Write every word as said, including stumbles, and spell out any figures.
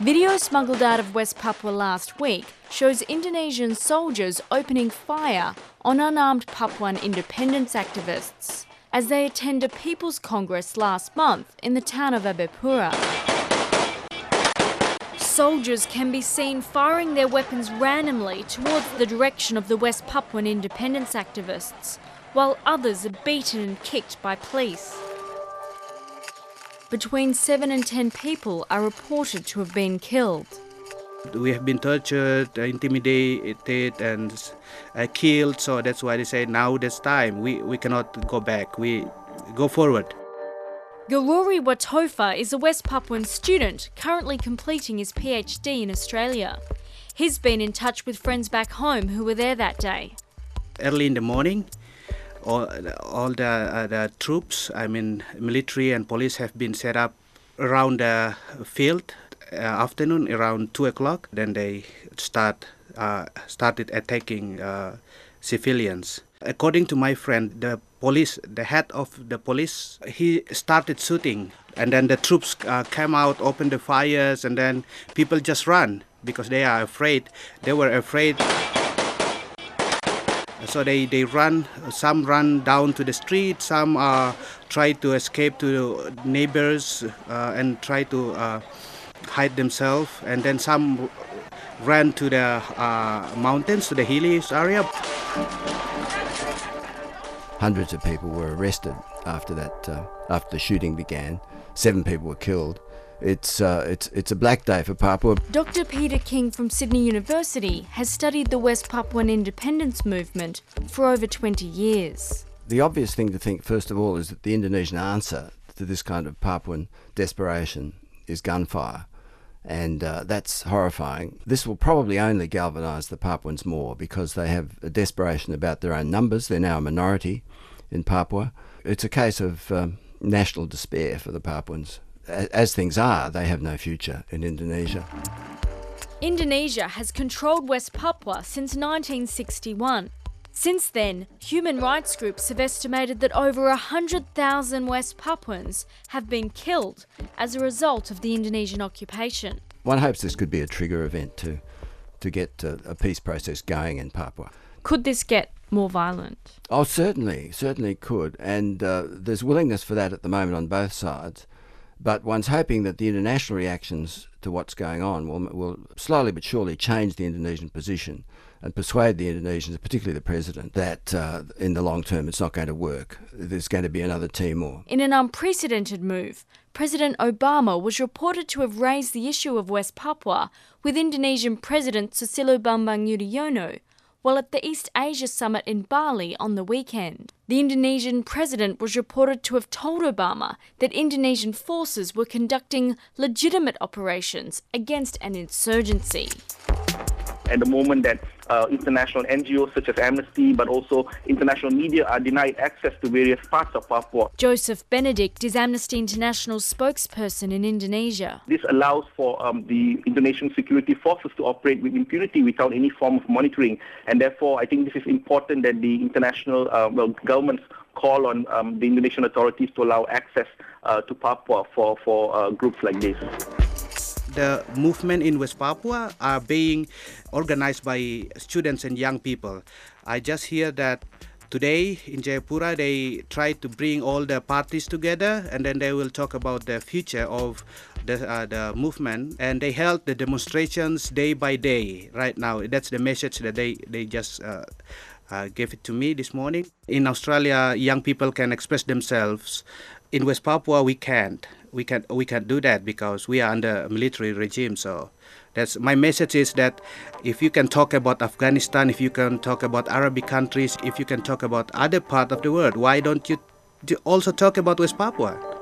Video smuggled out of West Papua last week shows Indonesian soldiers opening fire on unarmed Papuan independence activists as they attend a People's Congress last month in the town of Abepura. Soldiers can be seen firing their weapons randomly towards the direction of the West Papuan independence activists, while others are beaten and kicked by police. Between seven and ten people are reported to have been killed. We have been tortured, intimidated and uh, killed, so that's why they say now this time we, we cannot go back, we go forward. Garuri Watofa is a West Papuan student currently completing his PhD in Australia. He's been in touch with friends back home who were there that day. Early in the morning, all, all the, uh, the troops, I mean military and police, have been set up around the field. Uh, afternoon around two o'clock, then they start uh, started attacking uh, civilians. According to my friend, the police, the head of the police, he started shooting, and then the troops uh, came out, opened the fires, and then people just run because they are afraid. They were afraid. So they, they run, some run down to the street, some uh, try to escape to neighbors uh, and try to uh, hide themselves, and then some ran to the uh, mountains, to the hilly area. Hundreds of people were arrested after that, uh, after the shooting began. Seven people were killed. It's, uh, it's, it's a black day for Papua. Doctor Peter King from Sydney University has studied the West Papuan independence movement for over twenty years. The obvious thing to think, first of all, is that the Indonesian answer to this kind of Papuan desperation is gunfire. And uh, that's horrifying. This will probably only galvanise the Papuans more because they have a desperation about their own numbers. They're now a minority in Papua. It's a case of um, national despair for the Papuans. As things are, they have no future in Indonesia. Indonesia has controlled West Papua since nineteen sixty-one. Since then, human rights groups have estimated that over one hundred thousand West Papuans have been killed as a result of the Indonesian occupation. One hopes this could be a trigger event to, to get uh, a peace process going in Papua. Could this get more violent? Oh, certainly, certainly could. And uh, there's willingness for that at the moment on both sides. But one's hoping that the international reactions to what's going on will, will slowly but surely change the Indonesian position and persuade the Indonesians, particularly the president, that uh, in the long term it's not going to work. There's going to be another Timor. In an unprecedented move, President Obama was reported to have raised the issue of West Papua with Indonesian President Susilo Bambang Yudhoyono while at the East Asia Summit in Bali on the weekend. The Indonesian president was reported to have told Obama that Indonesian forces were conducting legitimate operations against an insurgency. At the moment that uh, international N G Os such as Amnesty, but also international media are denied access to various parts of Papua. Joseph Benedict is Amnesty International's spokesperson in Indonesia. This allows for um, the Indonesian security forces to operate with impunity without any form of monitoring. And therefore, I think this is important that the international uh, well, governments call on um, the Indonesian authorities to allow access uh, to Papua for, for uh, groups like this. The movement in West Papua are being organized by students and young people. I just hear that today in Jayapura they try to bring all the parties together, and then they will talk about the future of the, uh, the movement, and they held the demonstrations day by day right now. That's the message that they, they just uh, uh, gave it to me this morning. In Australia, young people can express themselves. In West Papua, we can't. We can't, we can't do that because we are under a military regime. So that's my message is that if you can talk about Afghanistan, if you can talk about Arabic countries, if you can talk about other part of the world, why don't you also talk about West Papua?